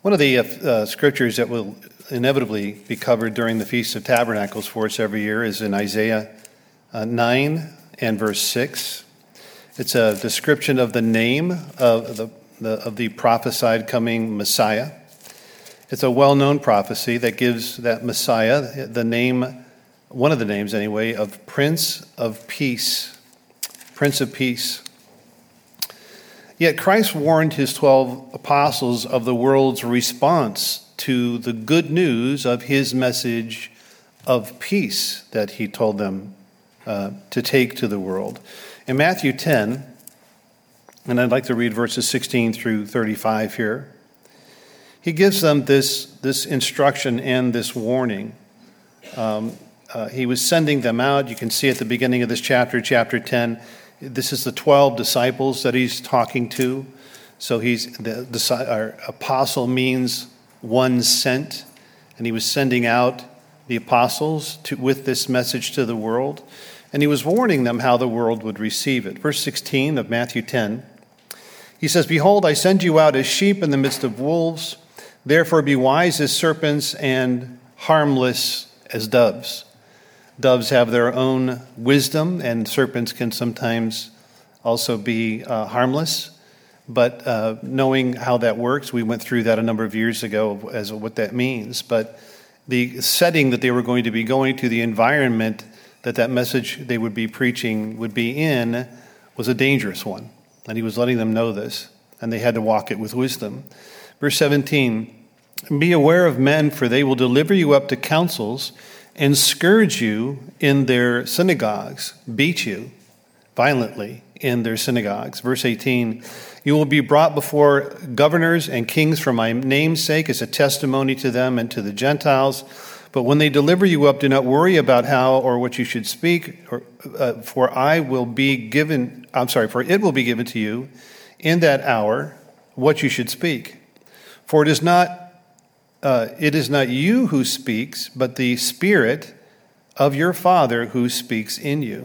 One of the scriptures that will inevitably be covered during the Feast of Tabernacles for us every year is in Isaiah 9 and verse 6. It's a description of the name of the prophesied coming Messiah. It's a well-known prophecy that gives that Messiah the name, one of the names anyway, of Prince of Peace. Prince of Peace. Yet Christ warned his 12 apostles of the world's response to the good news of his message of peace that he told them to take to the world. In Matthew 10, and I'd like to read verses 16 through 35 here, he gives them this instruction and this warning. He was sending them out. You can see at the beginning of this chapter 10, this is the 12 disciples that he's talking to. So our apostle means one sent, and he was sending out the apostles with this message to the world, and he was warning them how the world would receive it. Verse 16 of Matthew 10, he says, "Behold, I send you out as sheep in the midst of wolves. Therefore be wise as serpents and harmless as doves." Doves have their own wisdom, and serpents can sometimes also be harmless. But knowing how that works, we went through that a number of years ago as what that means. But the setting that they were going to be going to, the environment that message they would be preaching would be in, was a dangerous one. And he was letting them know this, and they had to walk it with wisdom. Verse 17, "Be aware of men, for they will deliver you up to councils and scourge you in their synagogues," beat you violently in their synagogues. Verse 18, "You will be brought before governors and kings for my name's sake as a testimony to them and to the Gentiles. But when they deliver you up, do not worry about how or what you should speak, for it will be given to you in that hour what you should speak. For it is not you who speaks, but the Spirit of your Father who speaks in you.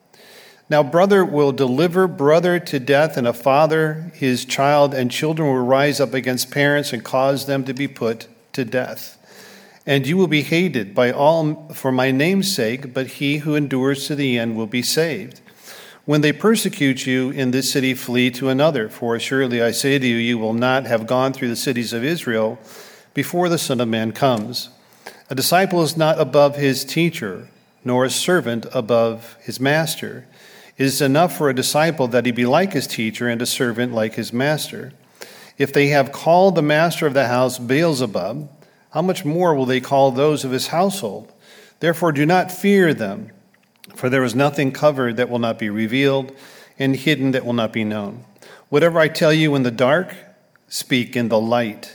Now brother will deliver brother to death, and a father his child, and children will rise up against parents and cause them to be put to death. And you will be hated by all for my name's sake, but he who endures to the end will be saved. When they persecute you in this city, flee to another. For assuredly I say to you, you will not have gone through the cities of Israel before the Son of Man comes. A disciple is not above his teacher, nor a servant above his master. It is enough for a disciple that he be like his teacher, and a servant like his master. If they have called the master of the house Beelzebub, how much more will they call those of his household? Therefore do not fear them, for there is nothing covered that will not be revealed, and hidden that will not be known. Whatever I tell you in the dark, speak in the light.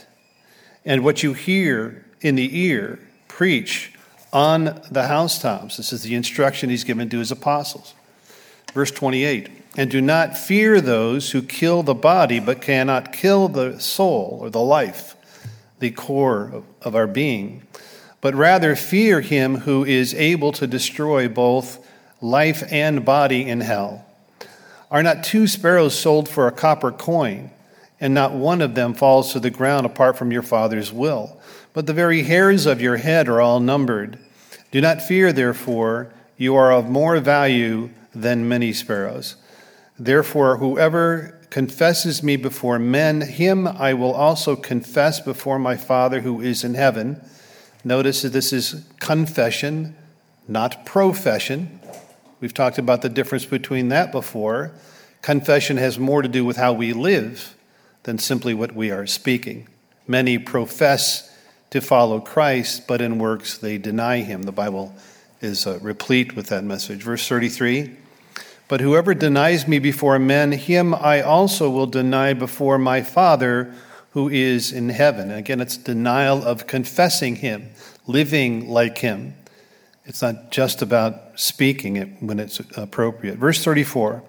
And what you hear in the ear, preach on the housetops." This is the instruction he's given to his apostles. Verse 28, "And do not fear those who kill the body, but cannot kill the soul," or the life, the core of our being. "But rather fear him who is able to destroy both life and body in hell. Are not 2 sparrows sold for a copper coin? And not one of them falls to the ground apart from your Father's will. But the very hairs of your head are all numbered. Do not fear, therefore, you are of more value than many sparrows. Therefore, whoever confesses me before men, him I will also confess before my Father who is in heaven." Notice that this is confession, not profession. We've talked about the difference between that before. Confession has more to do with how we live than simply what we are speaking. Many profess to follow Christ, but in works they deny him. The Bible is replete with that message. Verse 33, "But whoever denies me before men, him I also will deny before my Father who is in heaven." And again, it's denial of confessing him, living like him. It's not just about speaking it when it's appropriate. Verse 34,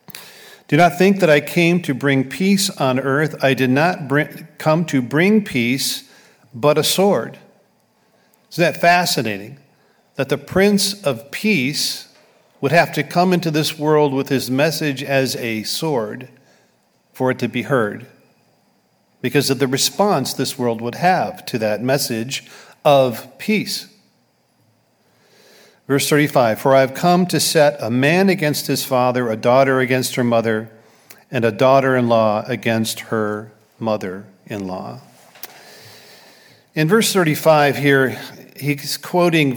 "Do not think that I came to bring peace on earth. I did not come to bring peace, but a sword." Isn't that fascinating? That the Prince of Peace would have to come into this world with his message as a sword for it to be heard. because of the response this world would have to that message of peace. Verse 35, for I have come to set a man against his father, a daughter against her mother, and a daughter-in-law against her mother-in-law. In verse 35 here, he's quoting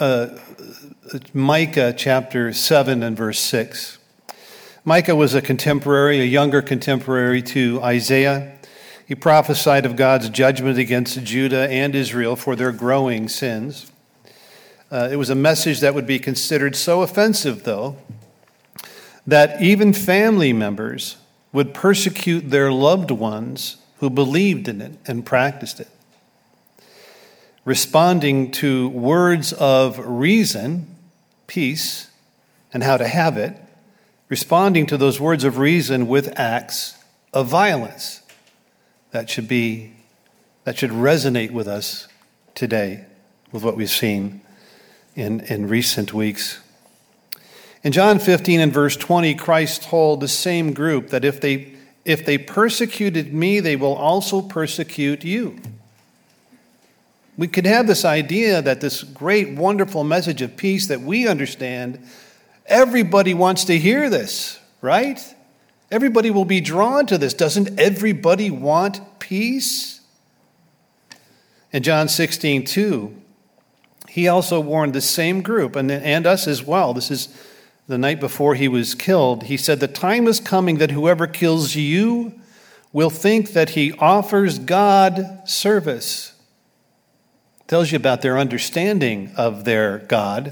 Micah chapter 7 and verse 6. Micah was a younger contemporary to Isaiah. He prophesied of God's judgment against Judah and Israel for their growing sins. It was a message that would be considered so offensive, though, that even family members would persecute their loved ones who believed in it and practiced it. Responding to words of reason, peace, and how to have it, responding to those words of reason with acts of violence. That should resonate with us today, with what we've seen in recent weeks. In John 15 and verse 20, Christ told the same group that if they persecuted me, they will also persecute you. We could have this idea that this great, wonderful message of peace that we understand, everybody wants to hear this, right? Everybody will be drawn to this. Doesn't everybody want peace? In John 16:2, he also warned the same group and us as well. This is the night before he was killed. He said, the time is coming that whoever kills you will think that he offers God service. Tells you about their understanding of their God.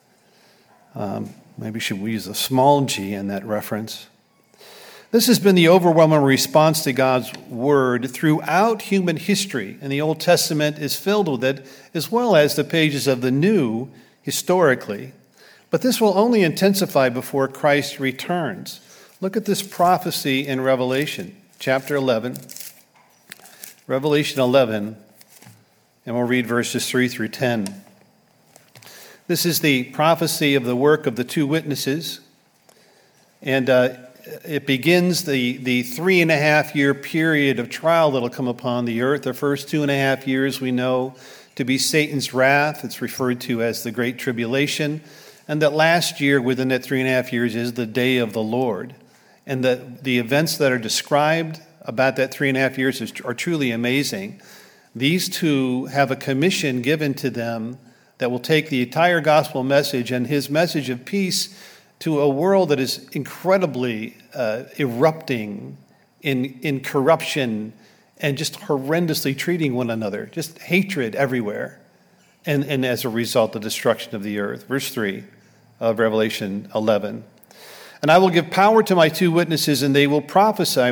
Maybe should we use a small g in that reference? This has been the overwhelming response to God's word throughout human history, and the Old Testament is filled with it, as well as the pages of the New historically. But this will only intensify before Christ returns. Look at this prophecy in Revelation, chapter 11. Revelation 11, and we'll read verses 3 through 10. This is the prophecy of the work of the two witnesses, and it begins the 3.5-year period of trial that will come upon the earth. The first 2.5 years we know to be Satan's wrath. It's referred to as the Great Tribulation. And that last year within that 3.5 years is the day of the Lord. And the events that are described about that 3.5 years are truly amazing. These two have a commission given to them that will take the entire gospel message and his message of peace to a world that is incredibly erupting in corruption and just horrendously treating one another, just hatred everywhere, and as a result, the destruction of the earth. Verse 3 of Revelation 11. And I will give power to my two witnesses, and they will prophesy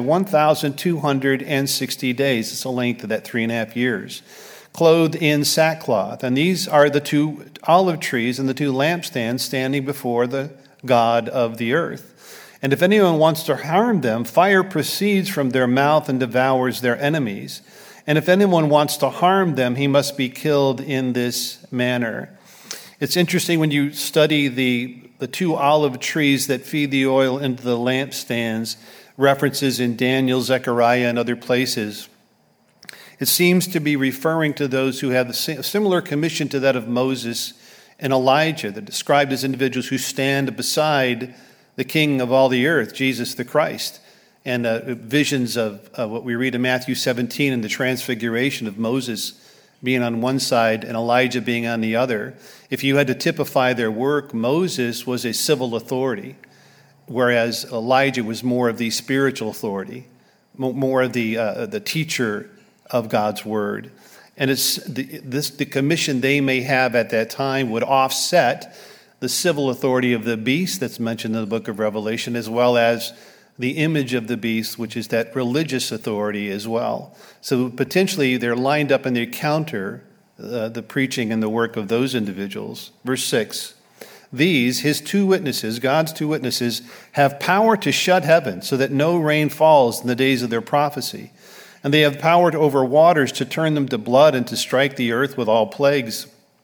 1,260 days. It's the length of that 3.5 years, clothed in sackcloth. And these are the two olive trees and the two lampstands standing before the God of the earth. And if anyone wants to harm them, fire proceeds from their mouth and devours their enemies. And if anyone wants to harm them, he must be killed in this manner. It's interesting when you study the two olive trees that feed the oil into the lampstands, references in Daniel, Zechariah, and other places. It seems to be referring to those who have a similar commission to that of Moses and Elijah. They're described as individuals who stand beside the King of all the earth, Jesus the Christ. And visions of what we read in Matthew 17 and the transfiguration of Moses being on one side and Elijah being on the other. If you had to typify their work, Moses was a civil authority, whereas Elijah was more of the spiritual authority, more of the teacher of God's word. And it's the commission they may have at that time would offset the civil authority of the beast that's mentioned in the book of Revelation, as well as the image of the beast, which is that religious authority as well. So potentially they're lined up and they counter the preaching and the work of those individuals. Verse 6, these, his two witnesses, God's two witnesses, have power to shut heaven so that no rain falls in the days of their prophecy. And they have power over waters to turn them to blood and to strike the earth with all plagues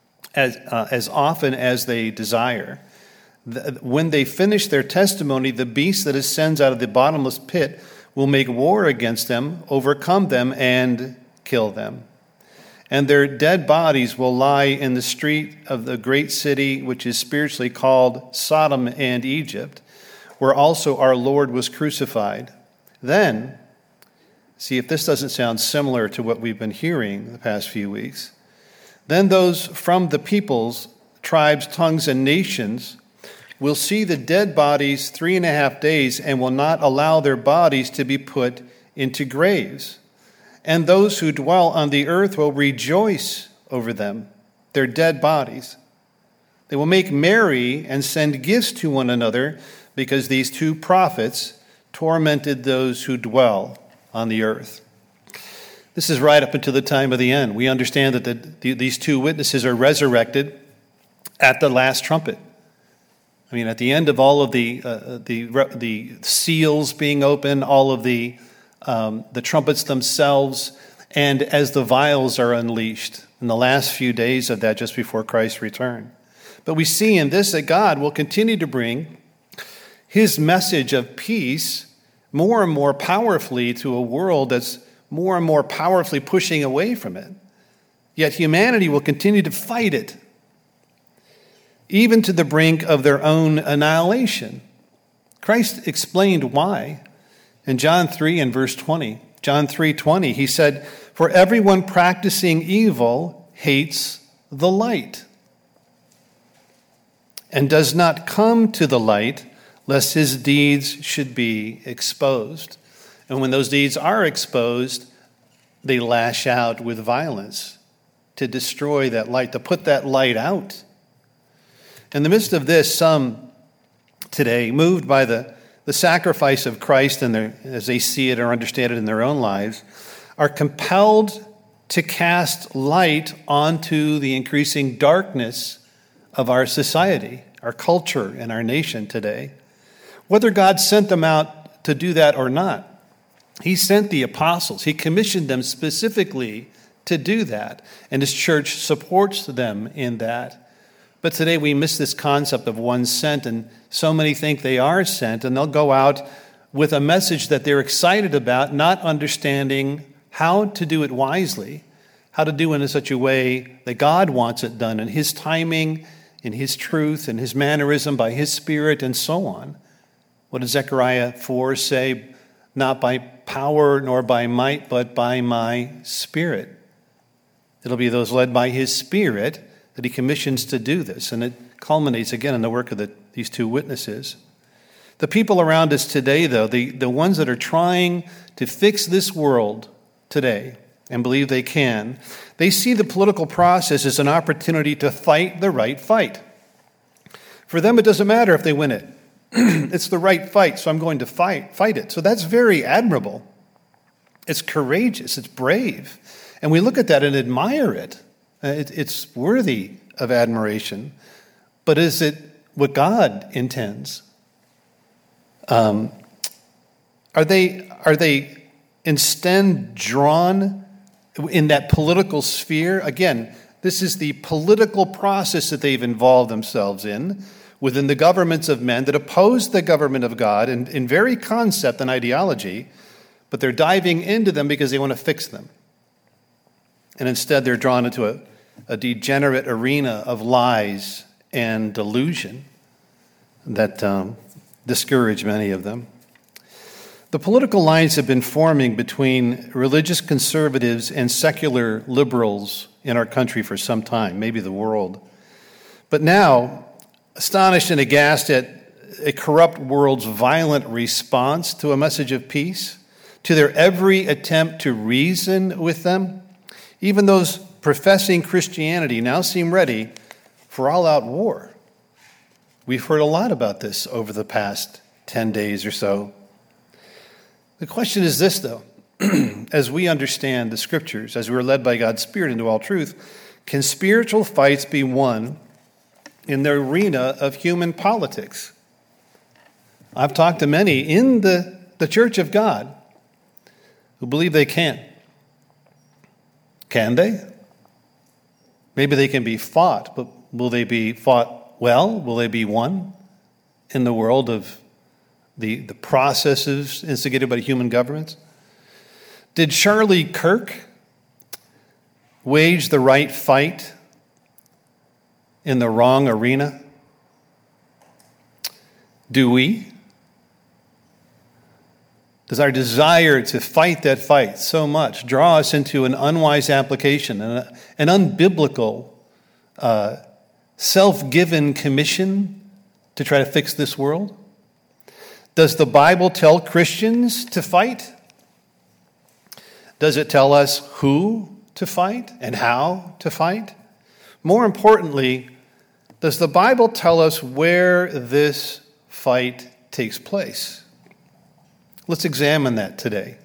as often as they desire. When they finish their testimony, the beast that ascends out of the bottomless pit will make war against them, overcome them, and kill them. And their dead bodies will lie in the street of the great city, which is spiritually called Sodom and Egypt, where also our Lord was crucified. Then, see if this doesn't sound similar to what we've been hearing the past few weeks. Then those from the peoples, tribes, tongues, and nations will see the dead bodies 3.5 days and will not allow their bodies to be put into graves. And those who dwell on the earth will rejoice over them, their dead bodies. They will make merry and send gifts to one another because these two prophets tormented those who dwell on the earth. This is right up until the time of the end. We understand that these two witnesses are resurrected at the last trumpet. I mean, at the end of all of the seals being open, all of the trumpets themselves, and as the vials are unleashed in the last few days of that, just before Christ's return. But we see in this that God will continue to bring his message of peace more and more powerfully to a world that's more and more powerfully pushing away from it. Yet humanity will continue to fight it, even to the brink of their own annihilation. Christ explained why. In John 3 and verse 20, John 3:20, he said, "For everyone practicing evil hates the light and does not come to the light lest his deeds should be exposed." And when those deeds are exposed, they lash out with violence to destroy that light, to put that light out. In the midst of this, some today, moved by the sacrifice of Christ and as they see it or understand it in their own lives, are compelled to cast light onto the increasing darkness of our society, our culture, and our nation today. Whether God sent them out to do that or not, he sent the apostles. He commissioned them specifically to do that, and his church supports them in that. But today we miss this concept of one sent, and so many think they are sent, and they'll go out with a message that they're excited about, not understanding how to do it wisely, how to do it in such a way that God wants it done, in his timing, in his truth, in his mannerism, by his Spirit, and so on. What does Zechariah 4 say? Not by power nor by might, but by my Spirit. It'll be those led by his Spirit that he commissions to do this. And it culminates again in the work of these two witnesses. The people around us today, though, the ones that are trying to fix this world today and believe they can, they see the political process as an opportunity to fight the right fight. For them, it doesn't matter if they win it. It's the right fight, so I'm going to fight it. So that's very admirable. It's courageous. It's brave. And we look at that and admire it. It's worthy of admiration. But is it what God intends? Are they instead drawn in that political sphere? Again, this is the political process that they've involved themselves in within the governments of men that oppose the government of God in very concept and ideology, but they're diving into them because they want to fix them. And instead they're drawn into a degenerate arena of lies and delusion that discourage many of them. The political lines have been forming between religious conservatives and secular liberals in our country for some time, maybe the world. But now, astonished and aghast at a corrupt world's violent response to a message of peace, to their every attempt to reason with them, even those professing Christianity now seem ready for all-out war. We've heard a lot about this over the past 10 days or so. The question is this, though. As we understand the Scriptures, as we are led by God's Spirit into all truth, can spiritual fights be won in the arena of human politics? I've talked to many in the Church of God who believe they can. Can they? Maybe they can be fought, but will they be fought well? Will they be won in the world of the processes instigated by human governments? Did Charlie Kirk wage the right fight in the wrong arena? Do we? Does our desire to fight that fight so much draw us into an unwise application, an unbiblical, self-given commission to try to fix this world? Does the Bible tell Christians to fight? Does it tell us who to fight and how to fight? More importantly, does the Bible tell us where this fight takes place? Let's examine that today.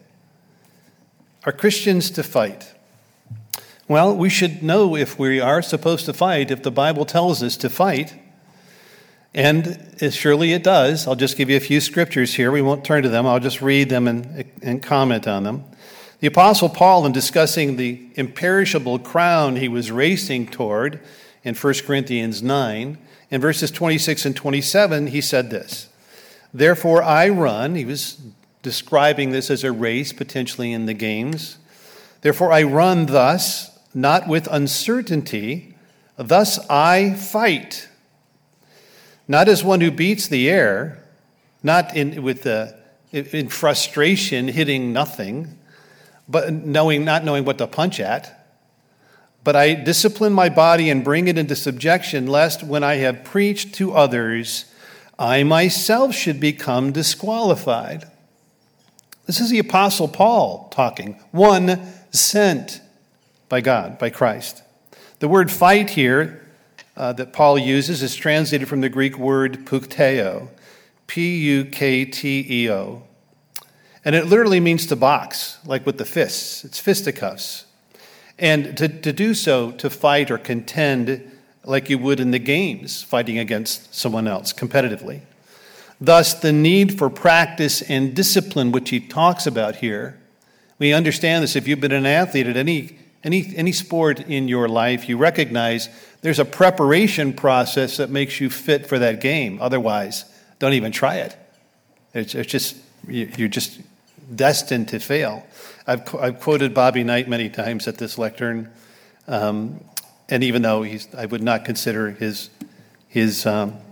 Are Christians to fight? Well, we should know if we are supposed to fight, if the Bible tells us to fight. And surely it does. I'll just give you a few scriptures here. We won't turn to them. I'll just read them and comment on them. The Apostle Paul, in discussing the imperishable crown he was racing toward in 1 Corinthians 9, in verses 26 and 27, he said this: "Therefore I run," he was describing this as a race potentially in the games. "Therefore I run thus, not with uncertainty, thus I fight. Not as one who beats the air, not in frustration, hitting nothing, but not knowing what to punch at. But I discipline my body and bring it into subjection, lest when I have preached to others, I myself should become disqualified." This is the Apostle Paul talking, one sent by God, by Christ. The word fight here that Paul uses is translated from the Greek word pukteo, P-U-K-T-E-O. And it literally means to box, like with the fists. It's fisticuffs. And to do so, to fight or contend like you would in the games, fighting against someone else competitively. Thus, the need for practice and discipline, which he talks about here. We understand this. If you've been an athlete at any sport in your life, you recognize there's a preparation process that makes you fit for that game. Otherwise, don't even try it. You're just destined to fail. I've quoted Bobby Knight many times at this lectern, and even though I would not consider his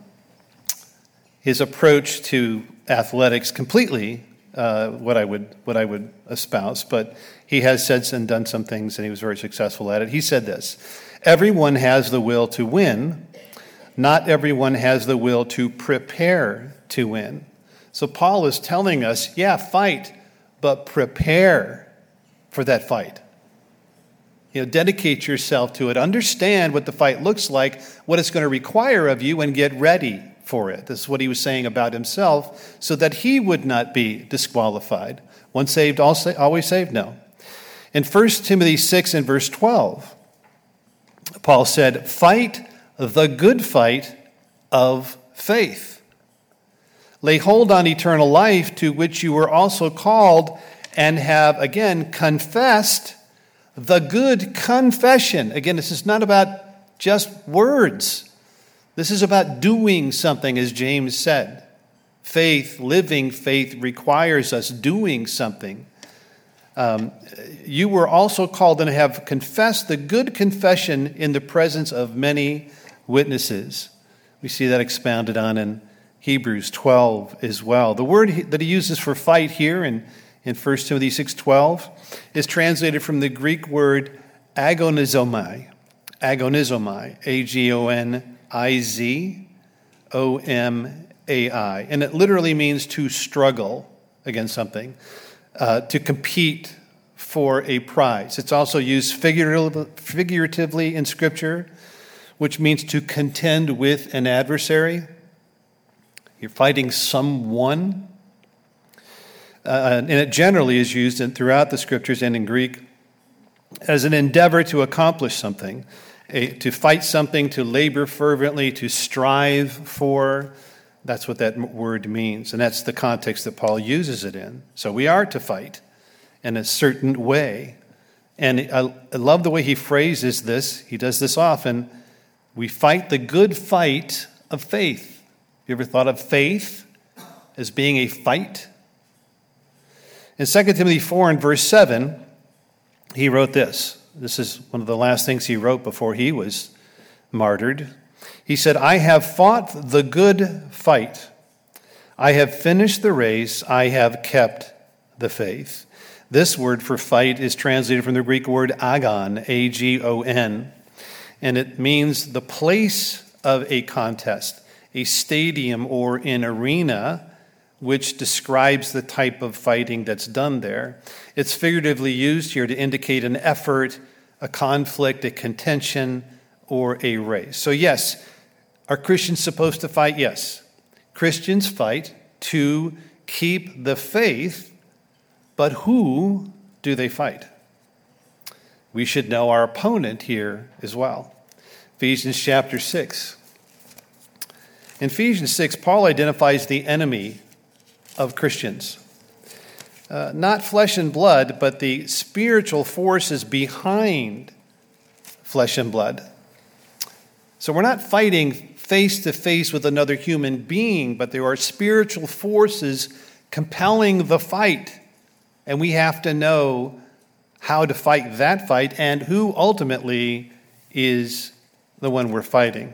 approach to athletics completely what I would espouse, but he has said and done some things, and he was very successful at it. He said this: "Everyone has the will to win. Not everyone has the will to prepare to win." So Paul is telling us, yeah, fight, but prepare for that fight. Dedicate yourself to it. Understand what the fight looks like, what it's going to require of you, and get ready for it. This is what he was saying about himself, so that he would not be disqualified. Once saved, always saved? No. In 1 Timothy 6 and verse 12, Paul said, "Fight the good fight of faith. Lay hold on eternal life, to which you were also called, and have," again, "confessed the good confession." Again, this is not about just words. This is about doing something, as James said. Faith, living faith, requires us doing something. You were also called and have confessed the good confession in the presence of many witnesses. We see that expounded on in Hebrews 12 as well. The word that he uses for fight here in 1 Timothy 6:12 is translated from the Greek word agonizomai. Agonizomai, A-G-O-N-I-Z-O-M-A-I. And it literally means to struggle against something, to compete for a prize. It's also used figuratively in Scripture, which means to contend with an adversary. You're fighting someone. And it generally is used throughout the Scriptures and in Greek as an endeavor to accomplish something, to fight something, to labor fervently, to strive for. That's what that word means, and that's the context that Paul uses it in. So we are to fight in a certain way. And I love the way he phrases this. He does this often. We fight the good fight of faith. You ever thought of faith as being a fight. In 2 Timothy 4 and verse 7, he wrote this. This is one of the last things he wrote before he was martyred. He said, I have fought the good fight. I have finished the race. I have kept the faith. This word for fight is translated from the Greek word agon, A-G-O-N, and it means the place of a contest, a stadium or an arena, which describes the type of fighting that's done there. It's figuratively used here to indicate an effort, a conflict, a contention, or a race. So yes, are Christians supposed to fight? Yes. Christians fight to keep the faith, but who do they fight? We should know our opponent here as well. Ephesians chapter 6. In Ephesians 6, Paul identifies the enemy of Christians. Not flesh and blood, but the spiritual forces behind flesh and blood. So we're not fighting face to face with another human being, but there are spiritual forces compelling the fight. And we have to know how to fight that fight and who ultimately is the one we're fighting.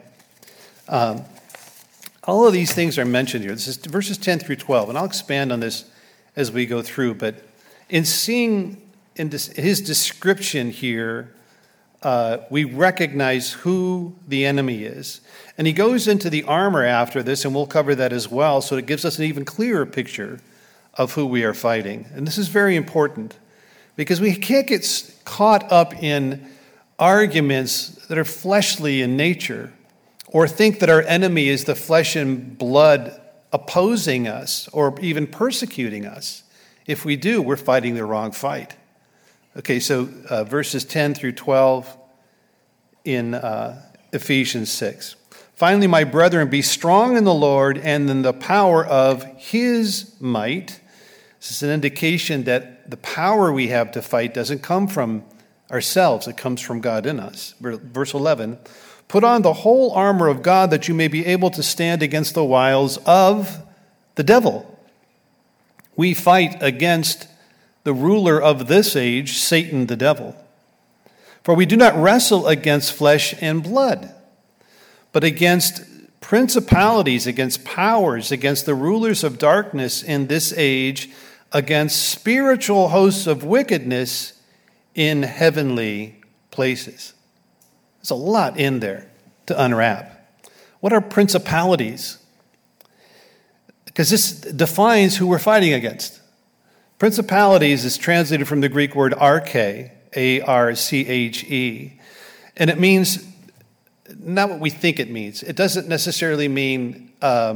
All of these things are mentioned here. This is verses 10 through 12, and I'll expand on this as we go through. But in seeing in his description here, we recognize who the enemy is. And he goes into the armor after this, and we'll cover that as well, so it gives us an even clearer picture of who we are fighting. And this is very important, because we can't get caught up in arguments that are fleshly in nature, or think that our enemy is the flesh and blood opposing us or even persecuting us. If we do, we're fighting the wrong fight. Okay, so verses 10 through 12 in Ephesians 6. Finally, my brethren, be strong in the Lord and in the power of his might. This is an indication that the power we have to fight doesn't come from ourselves. It comes from God in us. Verse 11. Put on the whole armor of God that you may be able to stand against the wiles of the devil. We fight against the ruler of this age, Satan the devil. For we do not wrestle against flesh and blood, but against principalities, against powers, against the rulers of darkness in this age, against spiritual hosts of wickedness in heavenly places. There's a lot in there to unwrap. What are principalities? Because this defines who we're fighting against. Principalities is translated from the Greek word arche, A-R-C-H-E. And it means not what we think it means. It doesn't necessarily mean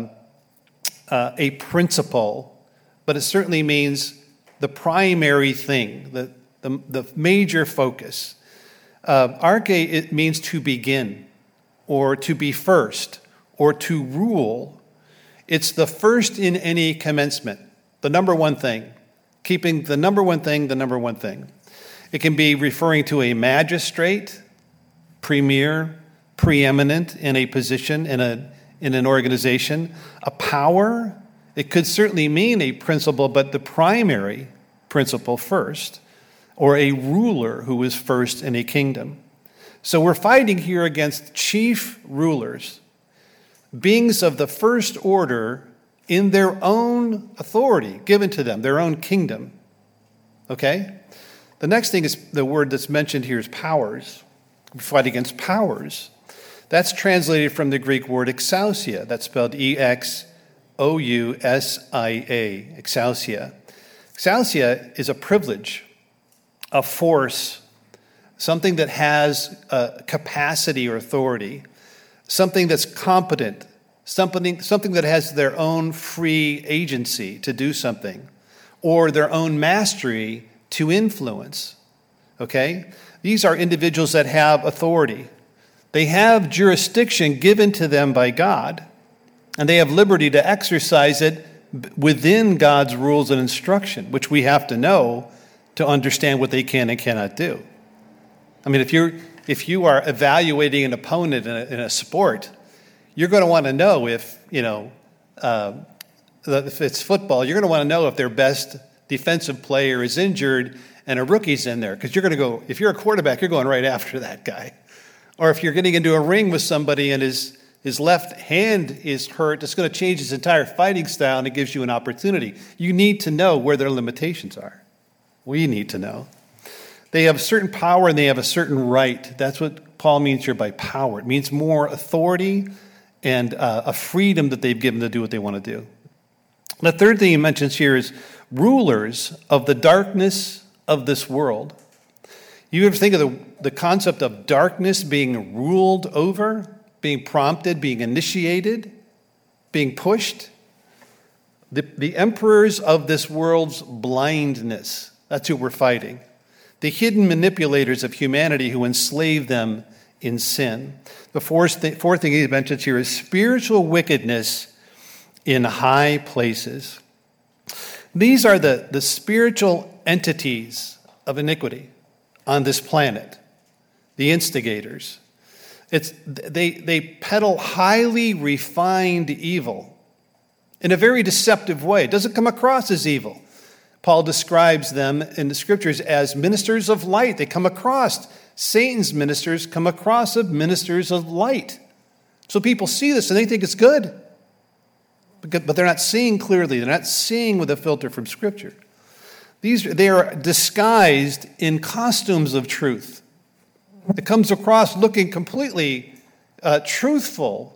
a principle, but it certainly means the primary thing, the major focus. Arche, it means to begin, or to be first, or to rule. It's the first in any commencement, the number one thing, keeping the number one thing the number one thing. It can be referring to a magistrate, premier, preeminent in a position, in an organization. A power, it could certainly mean a principle, but the primary principle first. Or a ruler who is first in a kingdom. So we're fighting here against chief rulers, beings of the first order in their own authority given to them, their own kingdom. Okay? The next thing is the word that's mentioned here is powers. We fight against powers. That's translated from the Greek word exousia. That's spelled E-X-O-U-S-I-A, exousia. Exousia is a privilege, a force, something that has capacity or authority, something that's competent, something that has their own free agency to do something, or their own mastery to influence. Okay? These are individuals that have authority. They have jurisdiction given to them by God, and they have liberty to exercise it within God's rules and instruction, which we have to know to understand what they can and cannot do. I mean, if you are evaluating an opponent in a sport, you're going to want to know if, if it's football, you're going to want to know if their best defensive player is injured and a rookie's in there, because you're going to go, if you're a quarterback, you're going right after that guy. Or if you're getting into a ring with somebody and his left hand is hurt, it's going to change his entire fighting style, and it gives you an opportunity. You need to know where their limitations are. We need to know. They have a certain power and they have a certain right. That's what Paul means here by power. It means more authority and a freedom that they've given to do what they want to do. The third thing he mentions here is rulers of the darkness of this world. You ever think of the concept of darkness being ruled over, being prompted, being initiated, being pushed? The emperors of this world's blindness, that's who we're fighting. The hidden manipulators of humanity who enslave them in sin. The fourth thing he mentions here is spiritual wickedness in high places. These are the spiritual entities of iniquity on this planet, the instigators. They peddle highly refined evil in a very deceptive way. It doesn't come across as evil. Paul describes them in the scriptures as ministers of light. They come across, Satan's ministers come across as ministers of light. So people see this and they think it's good. But they're not seeing clearly. They're not seeing with a filter from Scripture. They are disguised in costumes of truth. It comes across looking completely truthful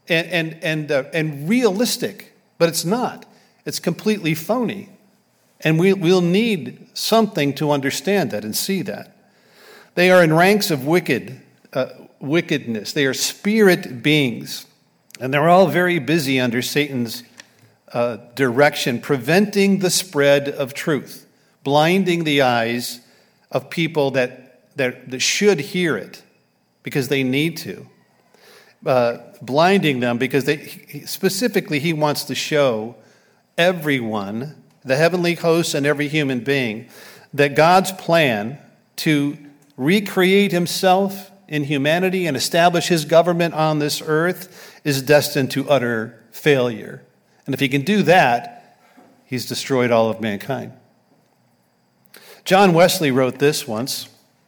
and realistic, but it's not. It's completely phony. And we'll need something to understand that and see that. They are in ranks of wickedness. They are spirit beings. And they're all very busy under Satan's direction, preventing the spread of truth, blinding the eyes of people that should hear it because they need to, blinding them because he wants to show everyone, the heavenly hosts and every human being, that God's plan to recreate himself in humanity and establish his government on this earth is destined to utter failure. And if he can do that, he's destroyed all of mankind. John Wesley wrote this once.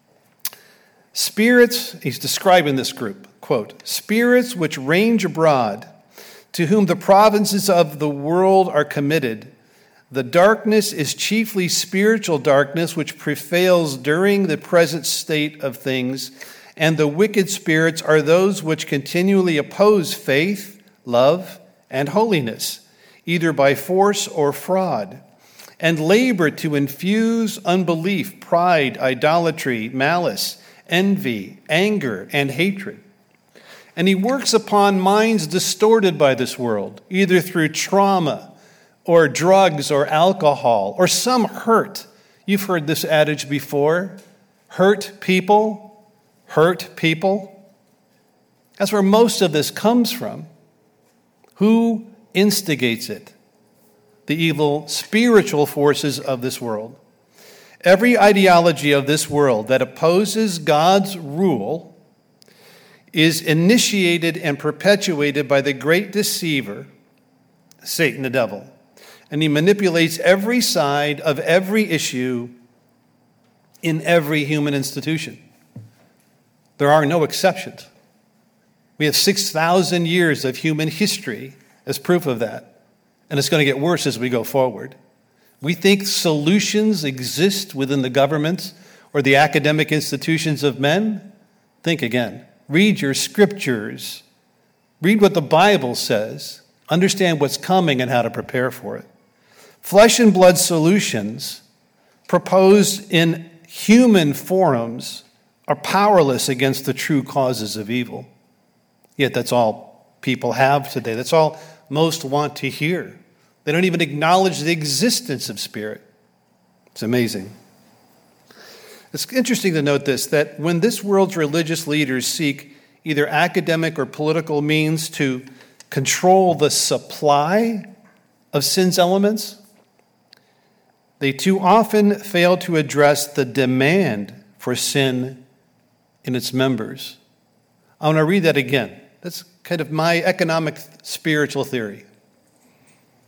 Spirits, he's describing this group, quote, spirits which range abroad, to whom the provinces of the world are committed. The darkness is chiefly spiritual darkness which prevails during the present state of things, and the wicked spirits are those which continually oppose faith, love, and holiness, either by force or fraud, and labor to infuse unbelief, pride, idolatry, malice, envy, anger, and hatred. And he works upon minds distorted by this world, either through trauma or drugs or alcohol or some hurt. You've heard this adage before. Hurt people. That's where most of this comes from. Who instigates it? The evil spiritual forces of this world. Every ideology of this world that opposes God's rule is initiated and perpetuated by the great deceiver, Satan the devil. And he manipulates every side of every issue in every human institution. There are no exceptions. We have 6,000 years of human history as proof of that. And it's going to get worse as we go forward. We think solutions exist within the governments or the academic institutions of men. Think again. Read your scriptures. Read what the Bible says. Understand what's coming and how to prepare for it. Flesh and blood solutions proposed in human forums are powerless against the true causes of evil. Yet that's all people have today. That's all most want to hear. They don't even acknowledge the existence of spirit. It's amazing. It's interesting to note this, that when this world's religious leaders seek either academic or political means to control the supply of sin's elements, they too often fail to address the demand for sin in its members. I want to read that again. That's kind of my economic spiritual theory.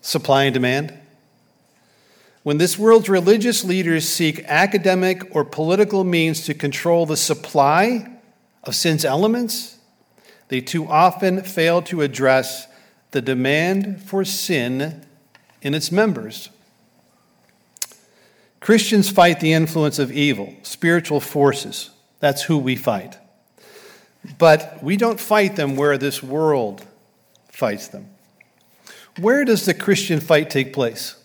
Supply and demand. When this world's religious leaders seek academic or political means to control the supply of sin's elements, they too often fail to address the demand for sin in its members. Christians fight the influence of evil, spiritual forces. That's who we fight. But we don't fight them where this world fights them. Where does the Christian fight take place?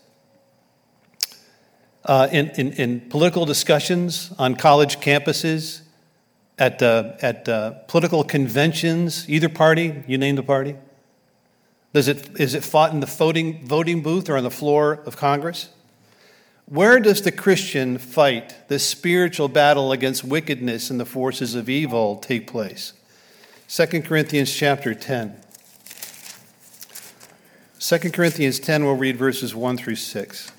In political discussions on college campuses, at political conventions, either party, you name the party? Is it fought in the voting booth or on the floor of Congress? Where does the Christian fight this spiritual battle against wickedness and the forces of evil take place? 2 Corinthians chapter 10. 2 Corinthians 10, we'll read verses 1 through 6.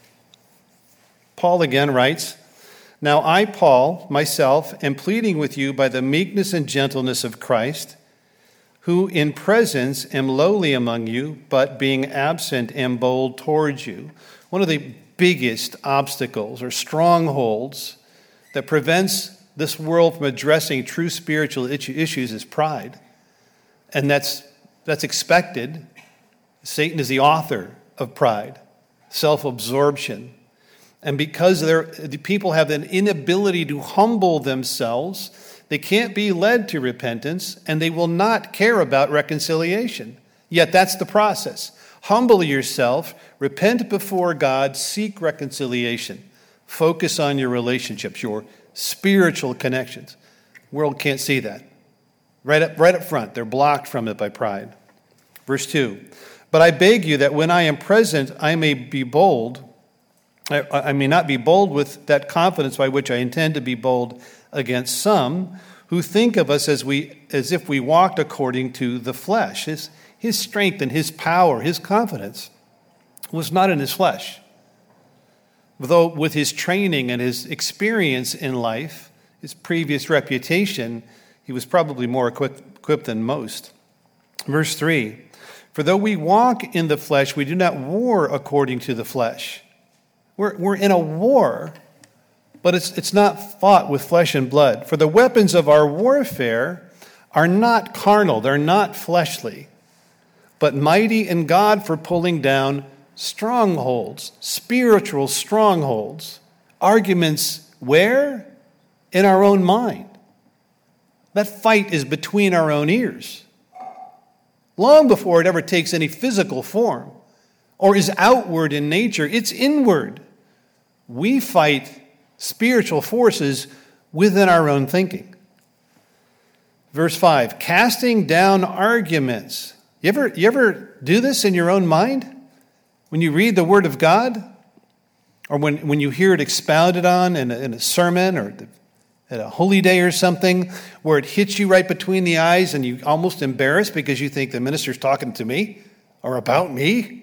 Paul again writes, "Now I, Paul, myself, am pleading with you by the meekness and gentleness of Christ, who in presence am lowly among you, but being absent am bold towards you." One of the biggest obstacles or strongholds that prevents this world from addressing true spiritual issues is pride. And that's expected. Satan is the author of pride, self-absorption. And because the people have an inability to humble themselves, they can't be led to repentance, and they will not care about reconciliation. Yet that's the process. Humble yourself, repent before God, seek reconciliation. Focus on your relationships, your spiritual connections. The world can't see that. Right up front, they're blocked from it by pride. Verse 2, "But I beg you that when I am present, I may be bold. I may not be bold with that confidence by which I intend to be bold against some who think of us as if we walked according to the flesh." His strength and his power, his confidence was not in his flesh. Though with his training and his experience in life, his previous reputation, he was probably more equipped than most. Verse 3, "For though we walk in the flesh, we do not war according to the flesh." We're in a war, but it's not fought with flesh and blood. "For the weapons of our warfare are not carnal, they're not fleshly, but mighty in God for pulling down strongholds," spiritual strongholds. Arguments where? In our own mind. That fight is between our own ears. Long before it ever takes any physical form or is outward in nature, it's inward. We fight spiritual forces within our own thinking. Verse 5, "Casting down arguments." You ever do this in your own mind? When you read the Word of God? Or when you hear it expounded on in a sermon or at a holy day or something, where it hits you right between the eyes and you're almost embarrassed because you think the minister's talking to me or about me?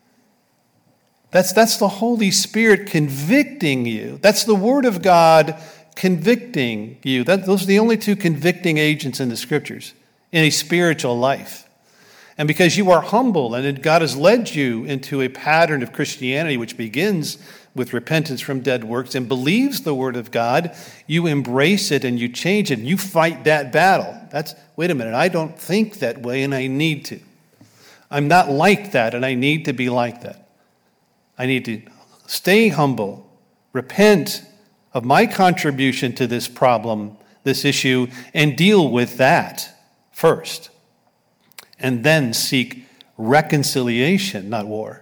That's the Holy Spirit convicting you. That's the Word of God convicting you. Those are the only two convicting agents in the Scriptures in a spiritual life. And because you are humble and God has led you into a pattern of Christianity which begins with repentance from dead works and believes the Word of God, you embrace it and you change it and you fight that battle. Wait a minute, I don't think that way and I need to. I'm not like that and I need to be like that. I need to stay humble, repent of my contribution to this problem, this issue, and deal with that first. And then seek reconciliation, not war.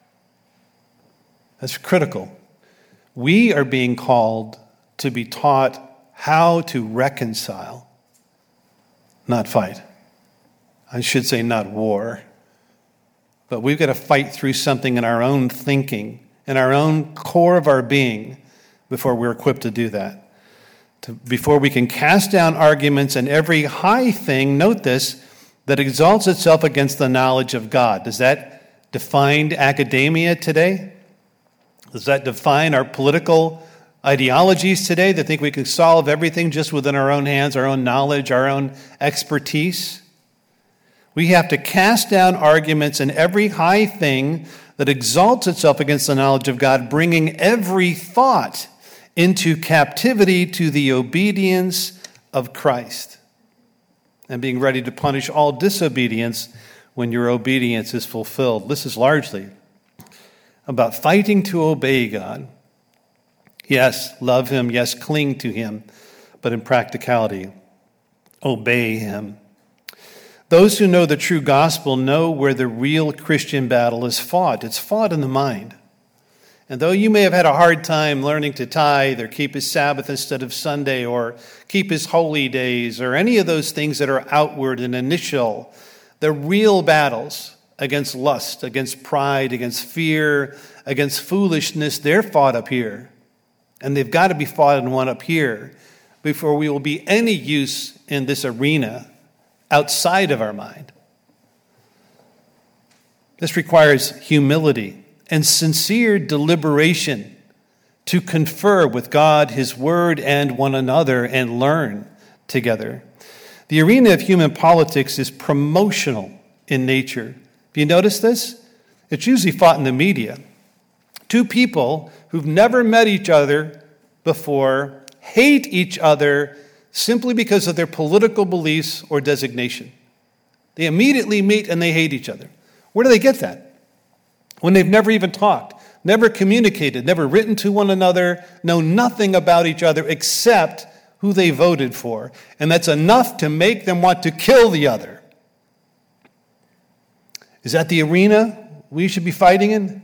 That's critical. We are being called to be taught how to reconcile, not fight. I should say not war. But we've got to fight through something in our own thinking, in our own core of our being, before we're equipped to do that. Before we can cast down arguments and every high thing, note this, that exalts itself against the knowledge of God. Does that define academia today? Does that define our political ideologies today that think we can solve everything just within our own hands, our own knowledge, our own expertise? We have to cast down arguments and every high thing that exalts itself against the knowledge of God, bringing every thought into captivity to the obedience of Christ, and being ready to punish all disobedience when your obedience is fulfilled. This is largely about fighting to obey God. Yes, love him. Yes, cling to him. But in practicality, obey him. Those who know the true gospel know where the real Christian battle is fought. It's fought in the mind. And though you may have had a hard time learning to tithe or keep his Sabbath instead of Sunday or keep his holy days or any of those things that are outward and initial, the real battles against lust, against pride, against fear, against foolishness, they're fought up here. And they've got to be fought and won up here before we will be any use in this arena outside of our mind. This requires humility and sincere deliberation to confer with God, his word, and one another and learn together. The arena of human politics is promotional in nature. Have you noticed this? It's usually fought in the media. Two people who've never met each other before hate each other simply because of their political beliefs or designation. They immediately meet and they hate each other. Where do they get that? When they've never even talked, never communicated, never written to one another, know nothing about each other except who they voted for. And that's enough to make them want to kill the other. Is that the arena we should be fighting in?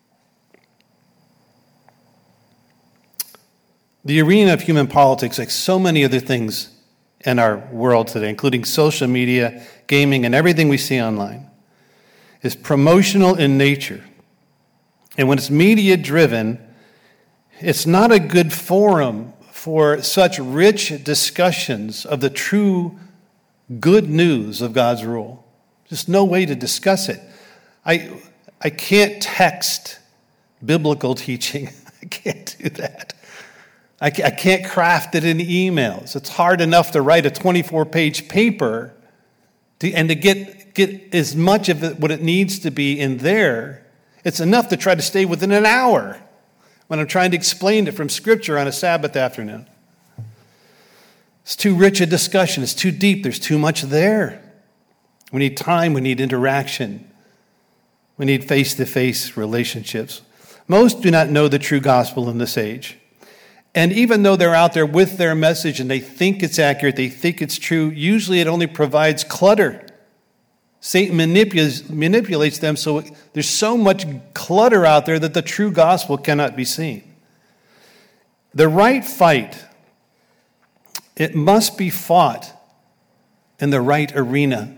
The arena of human politics, like so many other things in our world today, including social media, gaming, and everything we see online, is promotional in nature. And when it's media-driven, it's not a good forum for such rich discussions of the true good news of God's rule. Just no way to discuss it. I can't text biblical teaching. I can't do that. I can't craft it in emails. It's hard enough to write a 24-page paper and to get as much of it, what it needs to be in there. It's enough to try to stay within an hour when I'm trying to explain it from Scripture on a Sabbath afternoon. It's too rich a discussion. It's too deep. There's too much there. We need time. We need interaction. We need face-to-face relationships. Most do not know the true gospel in this age. And even though they're out there with their message and they think it's accurate, they think it's true, usually it only provides clutter. Satan manipulates them so there's so much clutter out there that the true gospel cannot be seen. The right fight, it must be fought in the right arena.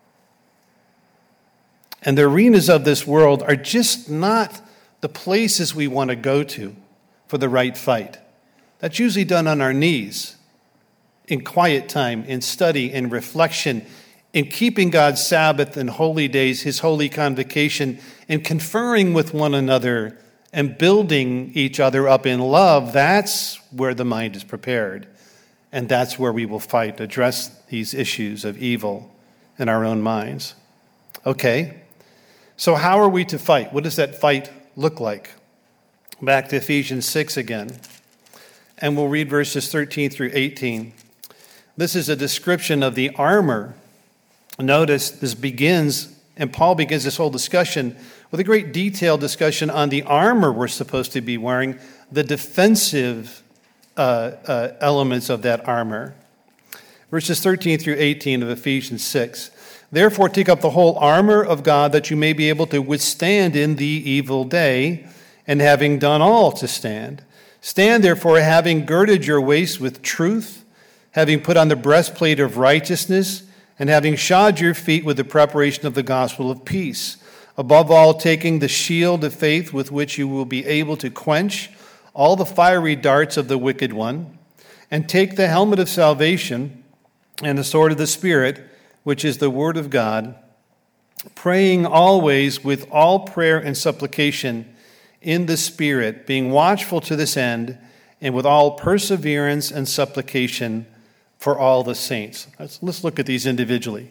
And the arenas of this world are just not the places we want to go to for the right fight. That's usually done on our knees, in quiet time, in study, in reflection, in keeping God's Sabbath and holy days, his holy convocation, in conferring with one another and building each other up in love. That's where the mind is prepared. And that's where we will fight, address these issues of evil in our own minds. Okay, so how are we to fight? What does that fight look like? Back to Ephesians 6 again. And we'll read verses 13 through 18. This is a description of the armor. Notice this begins, and Paul begins this whole discussion with a great detailed discussion on the armor we're supposed to be wearing, the defensive elements of that armor. Verses 13 through 18 of Ephesians 6. Therefore, take up the whole armor of God that you may be able to withstand in the evil day, and having done all to stand. Stand therefore, having girded your waist with truth, having put on the breastplate of righteousness, and having shod your feet with the preparation of the gospel of peace. Above all, taking the shield of faith with which you will be able to quench all the fiery darts of the wicked one, and take the helmet of salvation and the sword of the Spirit, which is the word of God, praying always with all prayer and supplication in the Spirit, being watchful to this end, and with all perseverance and supplication for all the saints. Let's look at these individually.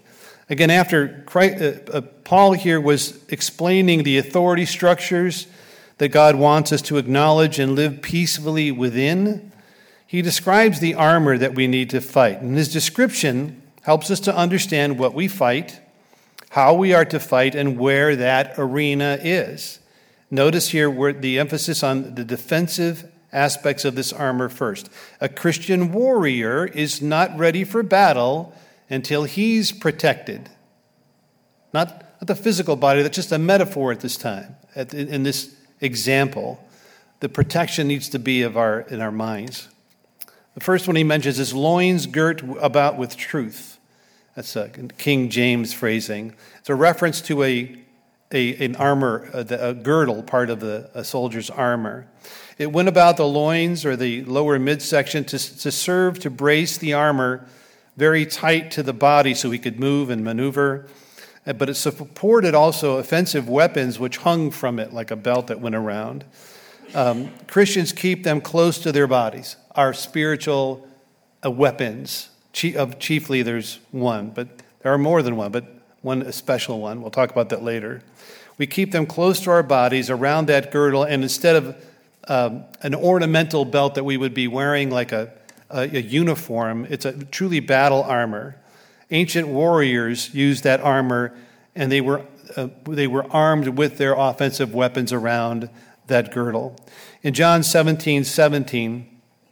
Again, after Paul here was explaining the authority structures that God wants us to acknowledge and live peacefully within, he describes the armor that we need to fight. And his description helps us to understand what we fight, how we are to fight, and where that arena is. Notice here where the emphasis on the defensive aspects of this armor first. A Christian warrior is not ready for battle until he's protected. Not the physical body, that's just a metaphor at this time. In this example, the protection needs to be in our minds. The first one he mentions is loins girt about with truth. That's a King James phrasing. It's a reference to an armor, a girdle, part of a soldier's armor. It went about the loins or the lower midsection to serve to brace the armor very tight to the body so he could move and maneuver. But it supported also offensive weapons which hung from it like a belt that went around. Christians keep them close to their bodies, our spiritual weapons. Chiefly there's one, but there are more than one, but one a special one. We'll talk about that later. We keep them close to our bodies around that girdle, and instead of an ornamental belt that we would be wearing like a uniform, it's a truly battle armor. Ancient warriors used that armor, and they were armed with their offensive weapons around that girdle. In John 17:17,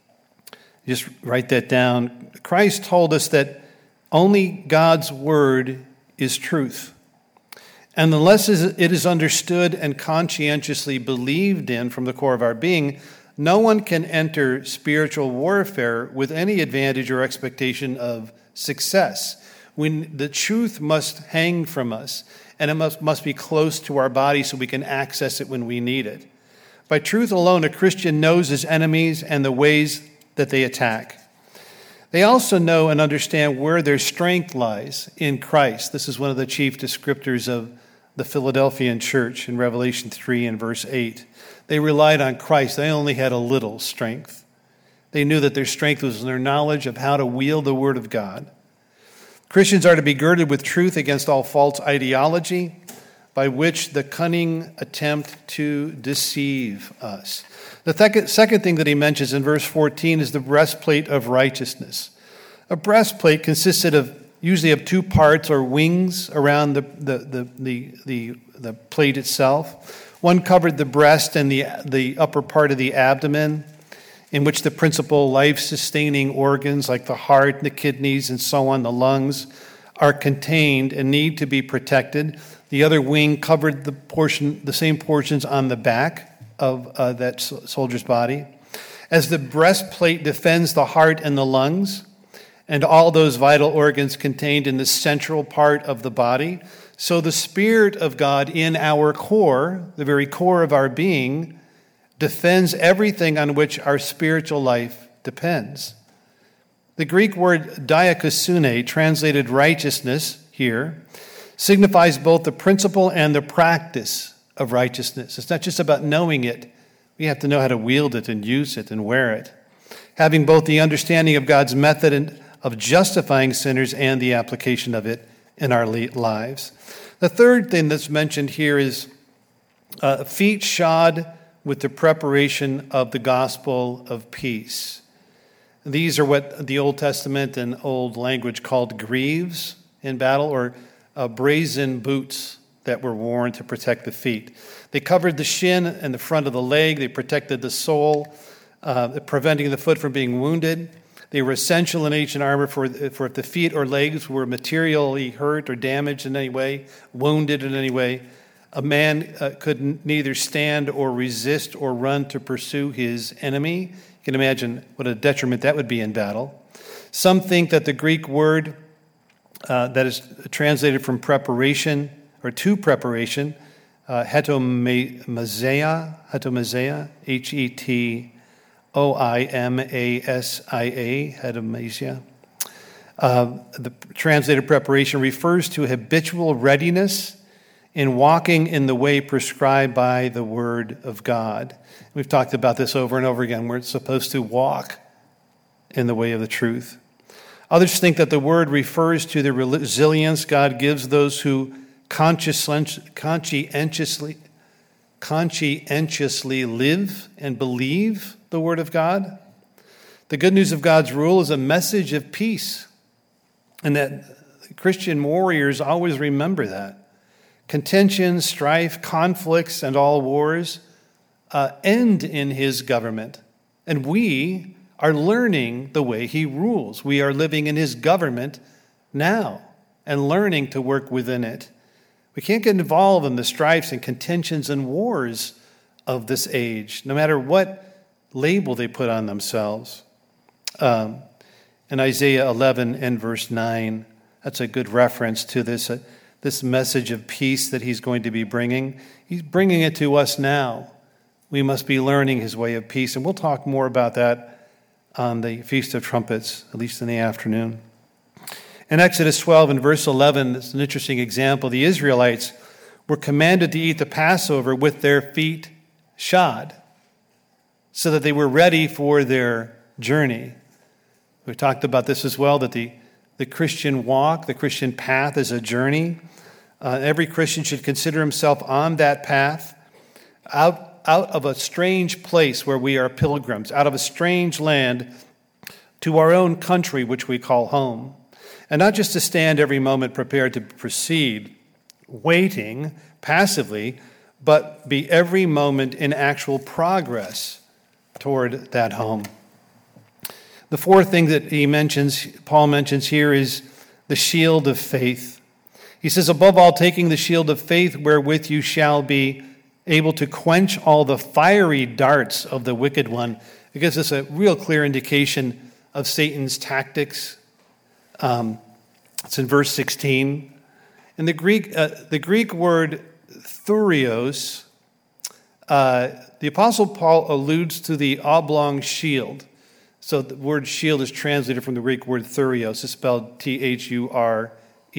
just write that down. Christ told us that only God's word is truth. And unless it is understood and conscientiously believed in from the core of our being, no one can enter spiritual warfare with any advantage or expectation of success. The truth must hang from us, and it must be close to our body so we can access it when we need it. By truth alone, a Christian knows his enemies and the ways that they attack. They also know and understand where their strength lies in Christ. This is one of the chief descriptors of the Philadelphian church in Revelation 3 and verse 8. They relied on Christ. They only had a little strength. They knew that their strength was in their knowledge of how to wield the word of God. Christians are to be girded with truth against all false ideology, by which the cunning attempt to deceive us. The second thing that he mentions in verse 14 is the breastplate of righteousness. A breastplate consisted usually of two parts or wings around the plate itself. One covered the breast and the upper part of the abdomen, in which the principal life-sustaining organs like the heart, the kidneys, and so on, the lungs, are contained and need to be protected. The other wing covered the same portions on the back of that soldier's body. As the breastplate defends the heart and the lungs and all those vital organs contained in the central part of the body, so the Spirit of God in our core, the very core of our being, defends everything on which our spiritual life depends. The Greek word diakosune, translated righteousness here, signifies both the principle and the practice of righteousness. It's not just about knowing it. We have to know how to wield it and use it and wear it. Having both the understanding of God's method of justifying sinners and the application of it in our lives. The third thing that's mentioned here is feet shod with the preparation of the gospel of peace. These are what the Old Testament and Old language called greaves in battle, or brazen boots that were worn to protect the feet. They covered the shin and the front of the leg. They protected the sole, preventing the foot from being wounded. They were essential in ancient armor for if the feet or legs were materially hurt or damaged in any way, wounded in any way. A man could neither stand or resist or run to pursue his enemy. You can imagine what a detriment that would be in battle. Some think that the Greek word that is translated from preparation or to preparation, hetoimazia, hetoimazia, hetoimazia. The translated preparation refers to habitual readiness in walking in the way prescribed by the Word of God. We've talked about this over and over again. We're supposed to walk in the way of the truth. Others think that the word refers to the resilience God gives those who conscientiously live and believe the word of God. The good news of God's rule is a message of peace, and that Christian warriors always remember that. Contention, strife, conflicts, and all wars end in his government, and we are learning the way he rules. We are living in his government now and learning to work within it. We can't get involved in the strifes and contentions and wars of this age, no matter what label they put on themselves. In Isaiah 11 and verse 9, that's a good reference to this message of peace that he's going to be bringing. He's bringing it to us now. We must be learning his way of peace, and we'll talk more about that on the Feast of Trumpets, at least in the afternoon. In Exodus 12 and verse 11, it's an interesting example. The Israelites were commanded to eat the Passover with their feet shod, so that they were ready for their journey. We talked about this as well, that the Christian walk, the Christian path is a journey. Every Christian should consider himself on that path, out of a strange place where we are pilgrims, out of a strange land to our own country, which we call home. And not just to stand every moment prepared to proceed, waiting passively, but be every moment in actual progress toward that home. The fourth thing that Paul mentions here, is the shield of faith. He says, above all, taking the shield of faith wherewith you shall be able to quench all the fiery darts of the wicked one. It gives us a real clear indication of Satan's tactics. It's in verse 16. In the Greek word thurios, the Apostle Paul alludes to the oblong shield. So the word shield is translated from the Greek word thurios. It's spelled Thureos.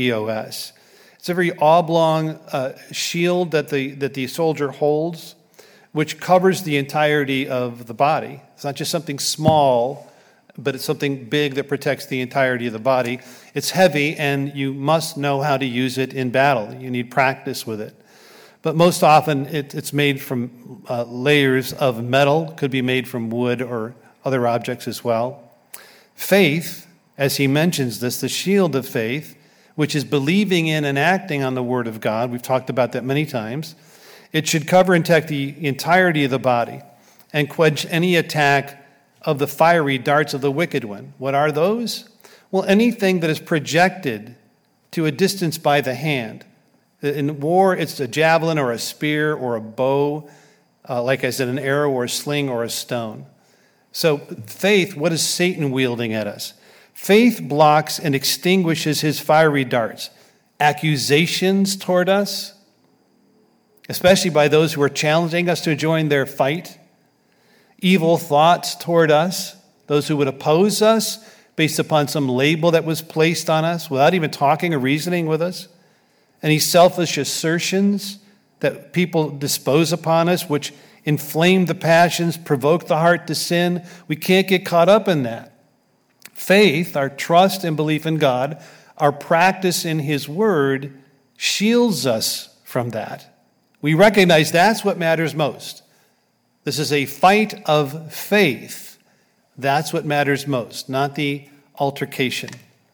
It's a very oblong shield that the soldier holds, which covers the entirety of the body. It's not just something small, but it's something big that protects the entirety of the body. It's heavy, and you must know how to use it in battle. You need practice with it. But most often, it's made from layers of metal, could be made from wood or other objects as well. Faith, as he mentions this, the shield of faith, which is believing in and acting on the Word of God. We've talked about that many times. It should cover and protect the entirety of the body and quench any attack of the fiery darts of the wicked one. What are those? Well, anything that is projected to a distance by the hand. In war, it's a javelin or a spear or a bow, like I said, an arrow or a sling or a stone. So faith, what is Satan wielding at us? Faith blocks and extinguishes his fiery darts. Accusations toward us, especially by those who are challenging us to join their fight. Evil thoughts toward us, those who would oppose us based upon some label that was placed on us without even talking or reasoning with us. Any selfish assertions that people dispose upon us, which inflame the passions, provoke the heart to sin. We can't get caught up in that. Faith, our trust and belief in God, our practice in his word, shields us from that. We recognize that's what matters most. This is a fight of faith. That's what matters most, not the altercation.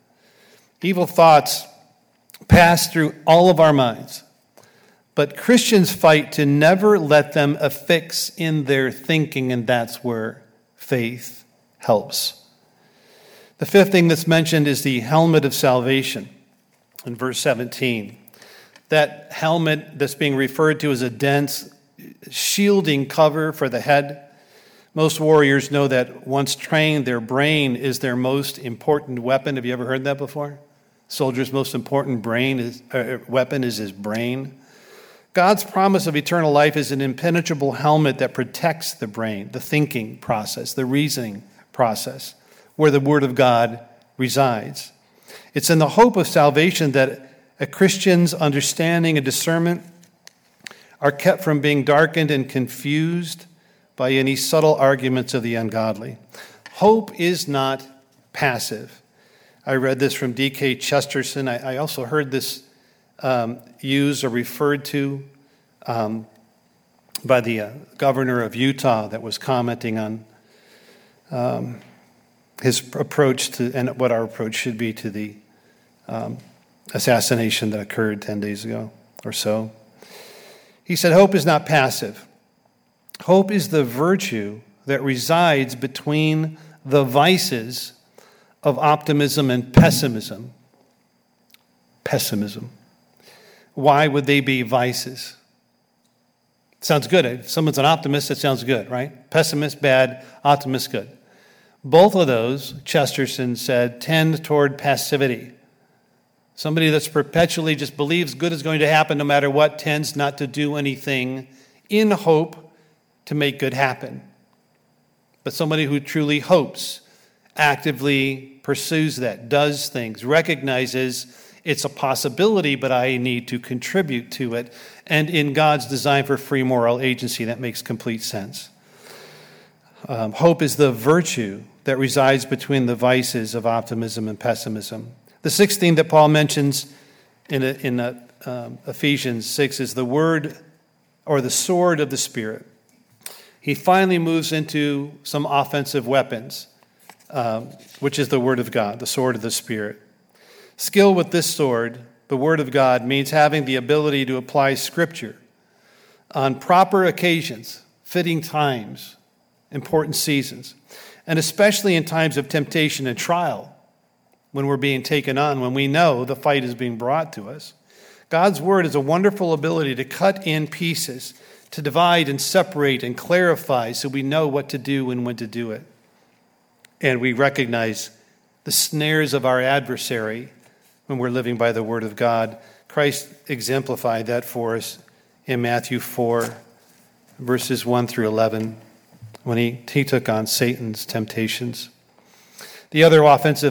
Evil thoughts pass through all of our minds, but Christians fight to never let them affix in their thinking, and that's where faith helps. The fifth thing that's mentioned is the helmet of salvation in verse 17. That helmet that's being referred to as a dense shielding cover for the head. Most warriors know that once trained, their brain is their most important weapon. Have you ever heard that before? Soldier's most important weapon is his brain. God's promise of eternal life is an impenetrable helmet that protects the brain, the thinking process, the reasoning process, where the Word of God resides. It's in the hope of salvation that a Christian's understanding and discernment are kept from being darkened and confused by any subtle arguments of the ungodly. Hope is not passive. I read this from D.K. Chesterton. I also heard this used or referred to by the governor of Utah that was commenting on his approach to, and what our approach should be to the assassination that occurred 10 days ago or so. He said, hope is not passive. Hope is the virtue that resides between the vices of optimism and pessimism. Pessimism. Why would they be vices? Sounds good. If someone's an optimist, it sounds good, right? Pessimist, bad. Optimist, good. Both of those, Chesterton said, tend toward passivity. Somebody that's perpetually just believes good is going to happen no matter what tends not to do anything in hope to make good happen. But somebody who truly hopes, actively pursues that, does things, recognizes it's a possibility, but I need to contribute to it. And in God's design for free moral agency, that makes complete sense. Hope is the virtue that resides between the vices of optimism and pessimism. The sixth thing that Paul mentions in Ephesians 6 is the word or the sword of the Spirit. He finally moves into some offensive weapons, which is the word of God, the sword of the Spirit. Skill with this sword, the word of God, means having the ability to apply Scripture on proper occasions, fitting times, important seasons, and especially in times of temptation and trial, when we're being taken on, when we know the fight is being brought to us. God's word is a wonderful ability to cut in pieces, to divide and separate and clarify so we know what to do and when to do it. And we recognize the snares of our adversary when we're living by the word of God. Christ exemplified that for us in Matthew 4, verses 1 through 11, when he took on Satan's temptations. The other offensive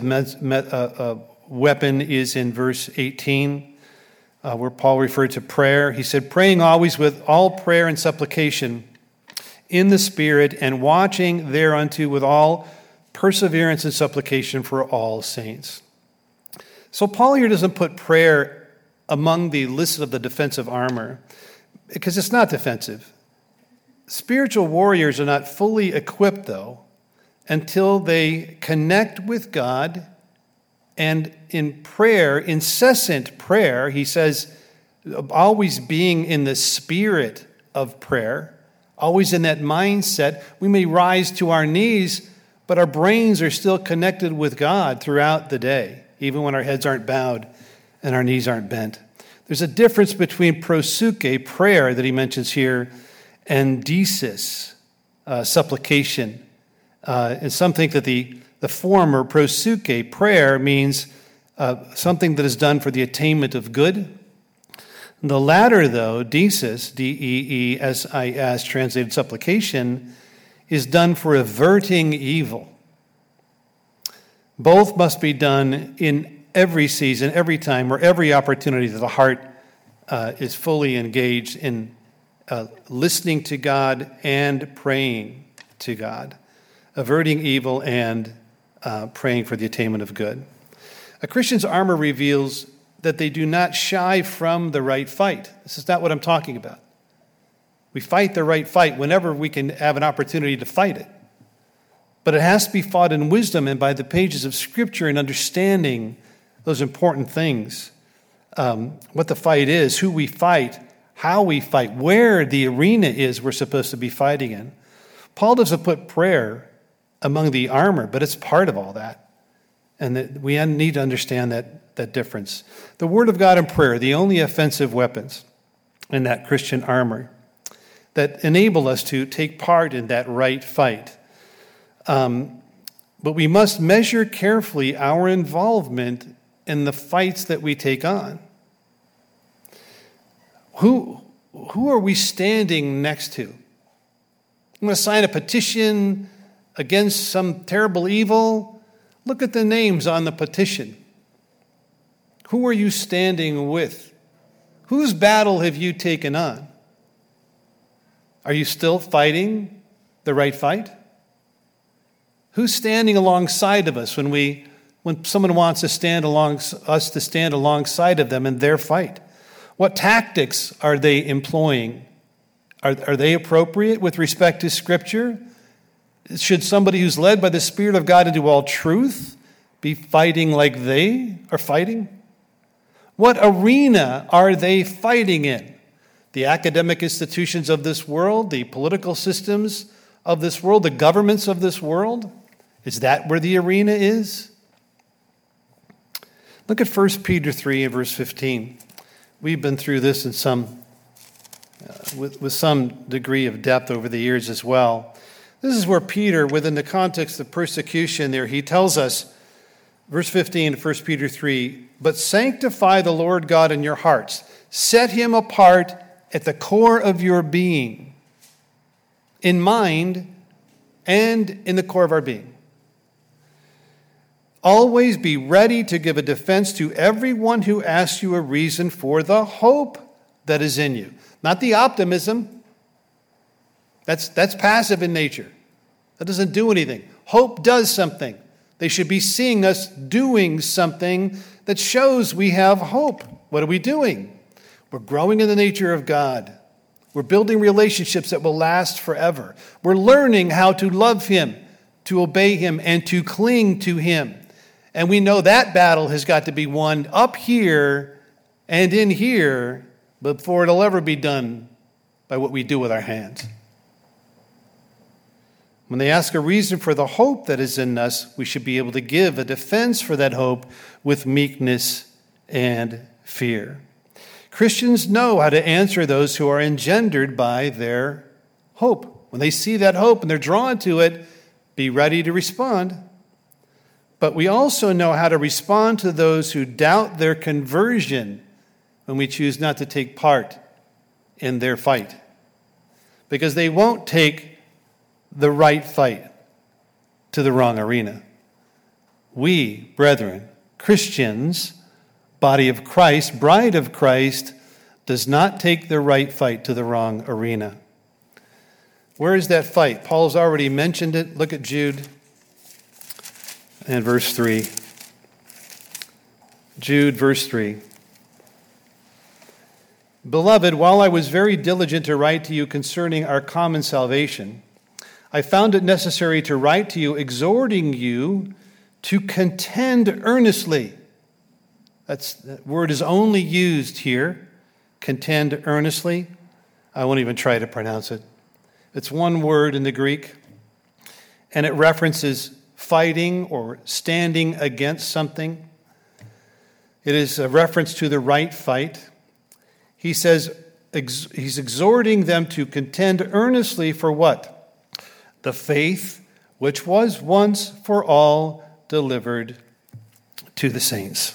weapon is in verse 18, where Paul referred to prayer. He said, praying always with all prayer and supplication in the Spirit, and watching thereunto with all perseverance and supplication for all saints. So Paul here doesn't put prayer among the list of the defensive armor, because it's not defensive. Spiritual warriors are not fully equipped, though, until they connect with God, and in prayer, incessant prayer, he says, always being in the spirit of prayer, always in that mindset. We may rise to our knees, but our brains are still connected with God throughout the day, even when our heads aren't bowed and our knees aren't bent. There's a difference between proseuche, prayer that he mentions here, and desis, supplication. And some think that the former, proseuche, prayer, means something that is done for the attainment of good. The latter, though, desis, D-E-E-S-I-S, translated supplication, is done for averting evil. Both must be done in every season, every time, or every opportunity that the heart is fully engaged in listening to God and praying to God, averting evil and praying for the attainment of good. A Christian's armor reveals that they do not shy from the right fight. This is not what I'm talking about. We fight the right fight whenever we can have an opportunity to fight it. But it has to be fought in wisdom and by the pages of Scripture and understanding those important things. What the fight is, who we fight, how we fight, where the arena is we're supposed to be fighting in. Paul doesn't put prayer among the armor, but it's part of all that. And that we need to understand that difference. The Word of God and prayer, the only offensive weapons in that Christian armor that enable us to take part in that right fight. But we must measure carefully our involvement in the fights that we take on. Who are we standing next to? I'm going to sign a petition against some terrible evil. Look at the names on the petition. Who are you standing with? Whose battle have you taken on? Are you still fighting the right fight? Who's standing alongside of us when we when someone wants to us to stand alongside of them in their fight? What tactics are they employing? Are they appropriate with respect to Scripture? Should somebody who's led by the Spirit of God into all truth be fighting like they are fighting? What arena are they fighting in? The academic institutions of this world, the political systems of this world, the governments of this world? Is that where the arena is? Look at 1 Peter 3 and verse 15. We've been through this in with some degree of depth over the years as well. This is where Peter, within the context of persecution there, he tells us, verse 15 of 1 Peter 3, "But sanctify the Lord God in your hearts. Set him apart at the core of your being, in mind and in the core of our being. Always be ready to give a defense to everyone who asks you a reason for the hope that is in you." Not the optimism. That's passive in nature. That doesn't do anything. Hope does something. They should be seeing us doing something that shows we have hope. What are we doing? We're growing in the nature of God. We're building relationships that will last forever. We're learning how to love him, to obey him, and to cling to him. And we know that battle has got to be won up here and in here before it'll ever be done by what we do with our hands. When they ask a reason for the hope that is in us, we should be able to give a defense for that hope with meekness and fear. Christians know how to answer those who are engendered by their hope. When they see that hope and they're drawn to it, be ready to respond. But we also know how to respond to those who doubt their conversion when we choose not to take part in their fight. Because they won't take the right fight to the wrong arena. We, brethren, Christians, body of Christ, bride of Christ, does not take the right fight to the wrong arena. Where is that fight? Paul's already mentioned it. Look at Jude and verse 3. Jude, verse 3. "Beloved, while I was very diligent to write to you concerning our common salvation, I found it necessary to write to you, exhorting you to contend earnestly." That word is only used here, contend earnestly. I won't even try to pronounce it. It's one word in the Greek, and it references fighting or standing against something. It is a reference to the right fight. He says he's exhorting them to contend earnestly for what? The faith which was once for all delivered to the saints.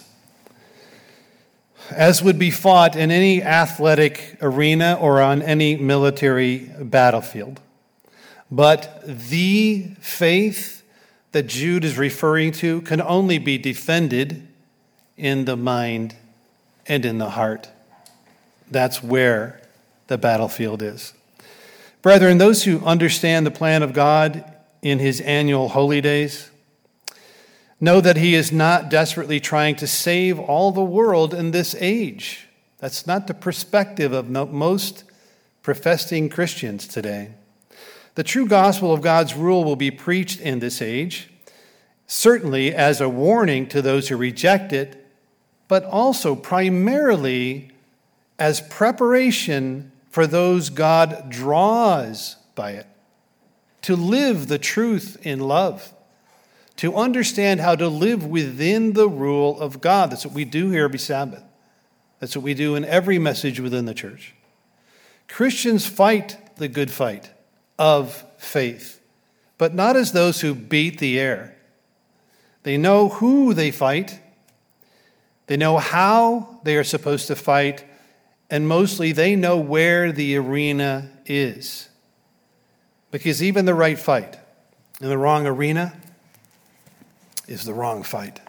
As would be fought in any athletic arena or on any military battlefield. But the faith that Jude is referring to can only be defended in the mind and in the heart. That's where the battlefield is. Brethren, those who understand the plan of God in his annual holy days know that he is not desperately trying to save all the world in this age. That's not the perspective of most professing Christians today. The true gospel of God's rule will be preached in this age, certainly as a warning to those who reject it, but also primarily as preparation for those God draws by it, to live the truth in love, to understand how to live within the rule of God. That's what we do here every Sabbath. That's what we do in every message within the church. Christians fight the good fight of faith, but not as those who beat the air. They know who they fight. They know how they are supposed to fight. And mostly they know where the arena is. Because even the right fight in the wrong arena is the wrong fight.